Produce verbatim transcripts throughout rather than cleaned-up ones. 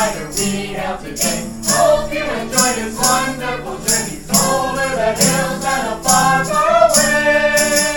rider we hail today. Hope you enjoy this wonderful journey over the hills and a far, far away.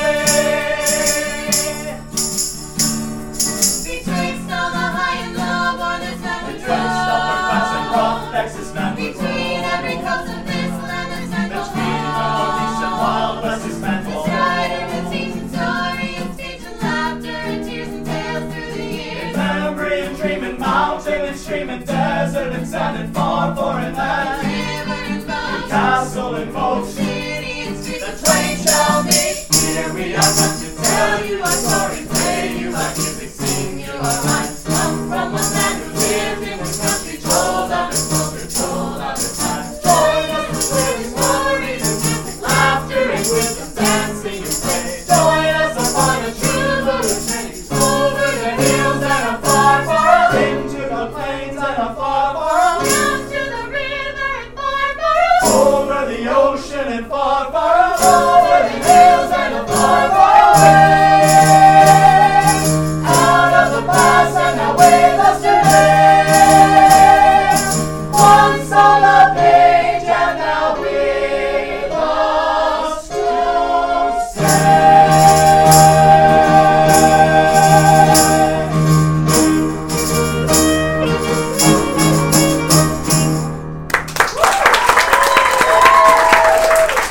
Betwixt all the high and low borders that we Betwixt upper class and rough Texas man, between every coast of this land and circle between the northeast and wild west is manful. this rider will teach and story and speech and laughter and tears and tales through the years. Memory and dream and mountain and stream and desert and sand and far foreign land, River and boat, castle and moat, city and street, the twain shall meet. Here we are come to tell you our story, play you our music, sing you our rhymes. Come from a man who lived in this country, told of his culture, told of his times. Join us to share his stories and music, laughter and wisdom, dancing and play. Join us upon a jubilant journey over the hills and a far, far away, into the plains and a far